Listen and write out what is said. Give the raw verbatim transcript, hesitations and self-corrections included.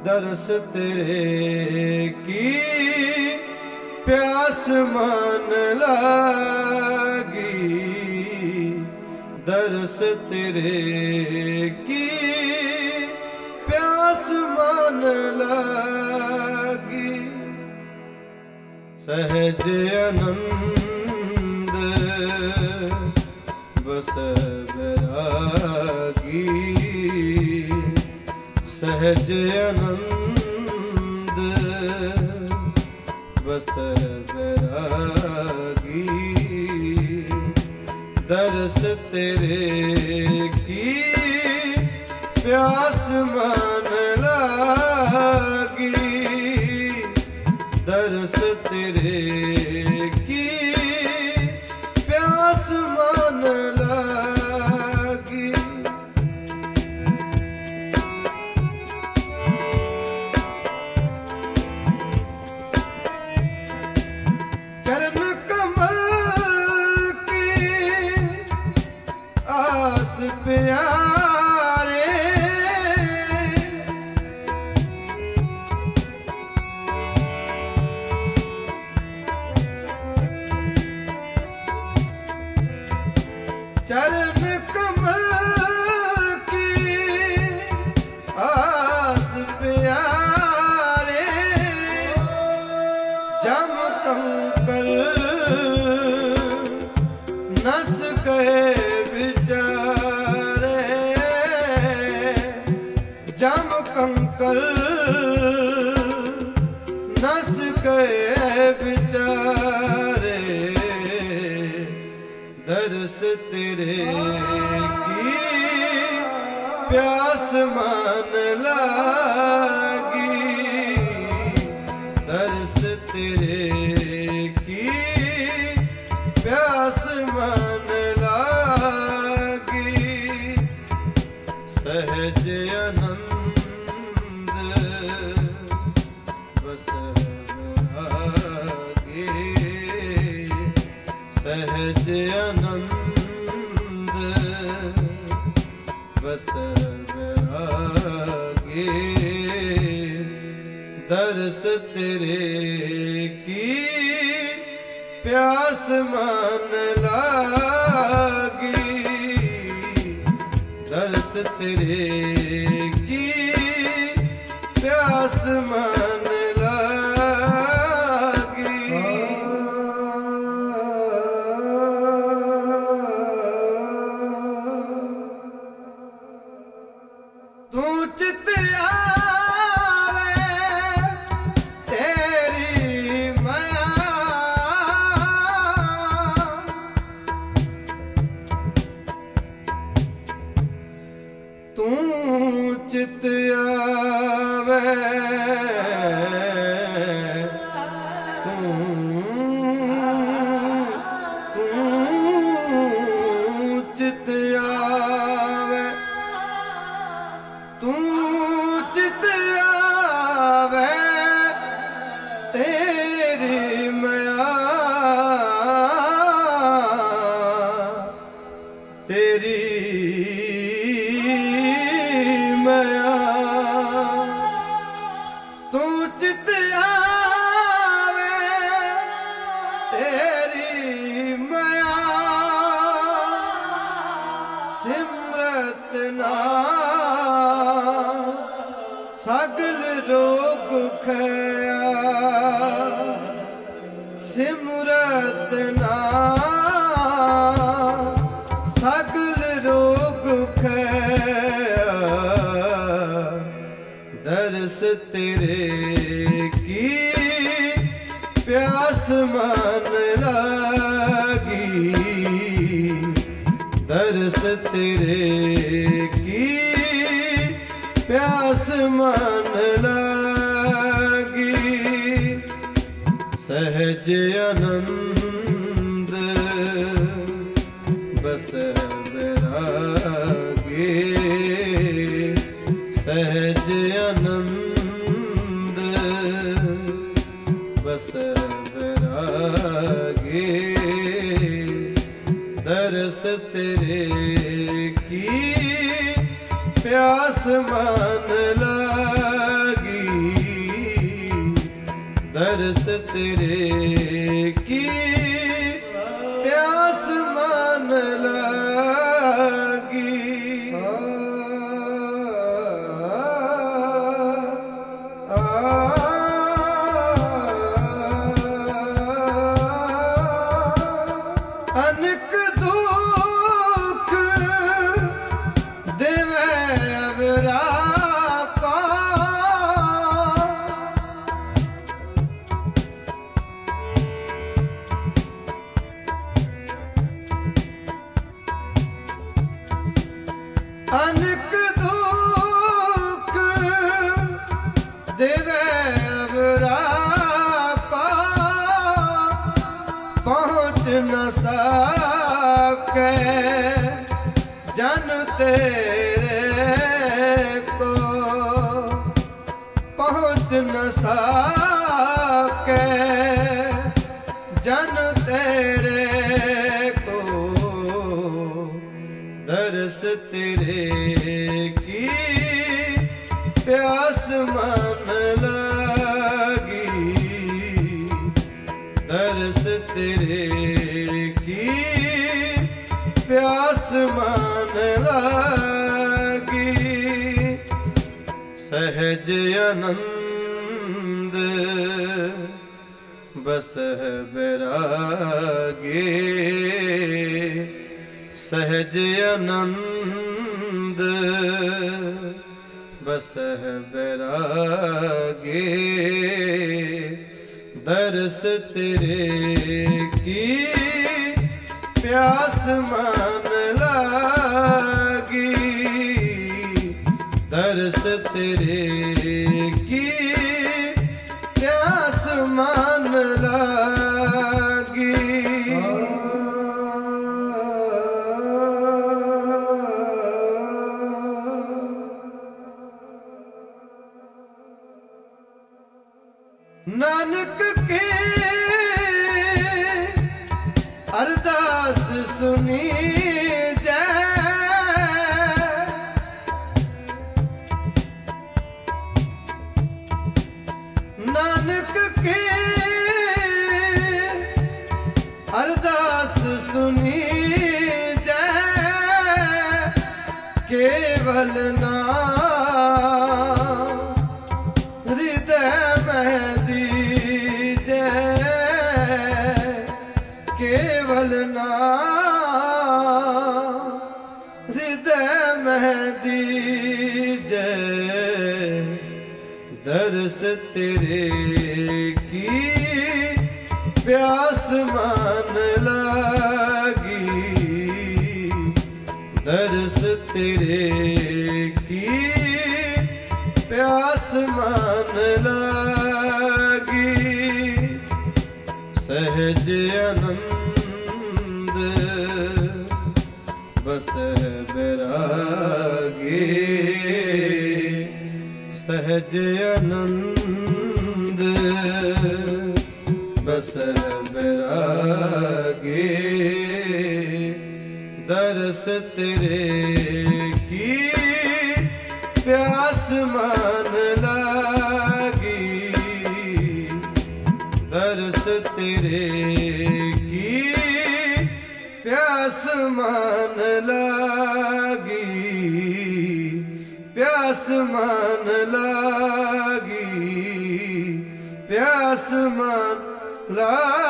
दर्श तेरे की प्यास मान लागी, दर्श तेरे की प्यास मान लागी। सहज आनंद बस बैरागी, सहज आनंद बस बैरागी, दर्श तेरे की प्यास मान लागी, दर्श तेरे की प्यास मान लागी। चरण कमल की आस प्यारे, चरण कमल की आस प्यारे, जम कंकर नस गए बिचारे, जम कंकर नस गए बिचारे, दर्श तेरे की प्यास मान लागी, दर्श तेरे की प्यास मान लागी। सहज आनंद बस बैरागी, सहज आनंद बस बैरागी, दर्श तेरे की प्यास मान लागी, दर्श तेरे की प्यास मान लागी। तू चित आवे तेरी माया, तू चित आवे, तू तू चित आवे, तू चित आवे तेरी माया, तेरी माया, तू चित आवे तेरी माया, सिमरत नाम सगल रोग खया, सिमरत नाम सगल रोग खया, दर्श तेरे की प्यास मान लागी, दर्श तेरे की प्यास मान लागी। सहज आनंद बस बैरागी, सहज आनंद बस बैरागी, दर्श तेरे की प्यास मान लागी, दरस तेरे की प्यास मान लागी। अनक दुख देवे अबरा का, अनक दुख देवे अबरा का, पहुँच न सके जन तेरे को, पहुँच न सके जन तेरे को। दरस तेरे की प्यास मान लागी। दरस तेरे की प्यास मान लागी। सहज आनंद बस है बैरागी। सहज आनंद बस है बैरागी। दरस तेरे की प्यास मान लागी। दरस तेरे की प्यास मान लागी। नानक के अरदास सुनी जय, नानक के अरदास सुनी जय। केवल नाम हृदय में दीजे, केवल नाम हृदय में दीजे। दरस तेरे की प्यास मान लागी। दरस तेरे की प्यास मान लागी। सहज आनंद बस है बैरागी। सहज आनंद बस है बैरागी। दरस तेरे की प्यास मान लागी। दरस तेरे की प्यास मान लागी। प्यास मान लागी। प्यास मान लागी।